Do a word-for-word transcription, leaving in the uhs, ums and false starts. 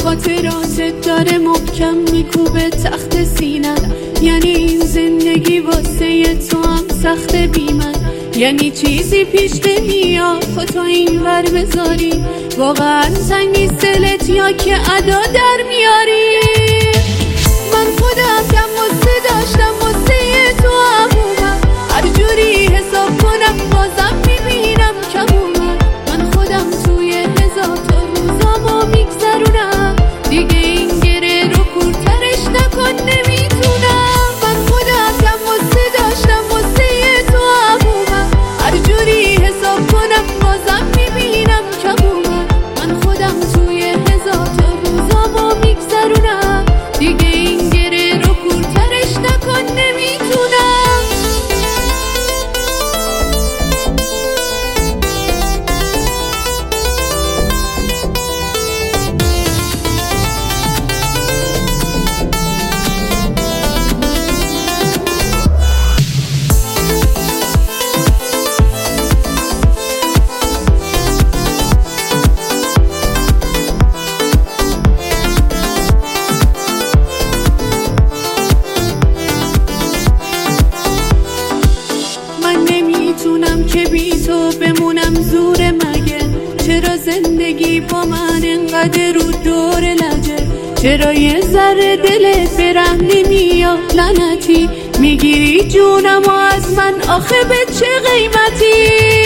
خاطراتت داره محکم میکوبه تخت سینم. یعنی این زندگی واسه تو هم سخت بی من، یعنی چیزی پیش نمیاد خودتو این ور بذاری. واقعا تنگ نیست دلت یا که ادا در میاری؟ من خودم کم واسه داشتم واسه تو عمومم، هر جوری حساب کنم بازم میبینم کمومم. من خودم توی هزار تا روزامو میگذرونم، دیگه این گره رو کورترش نکن نمیتونم. من خودم کم واسه داشتم واسه تو عمومم، هر جوری حساب کنم بازم میبینم کمومم. من خودم توی هزار تا روزامو میگذرونم، دیگه این گره رو کورترش نکن نمیتونم. نمیتونم که بی تو بمونم زور مگه؟ چرا زندگی با من انقدر رو دور لجه؟ چرا یه ذره دلت به رحم نمیاد لعنتی؟ میگیری جونم و از من آخه به چه قیمتی؟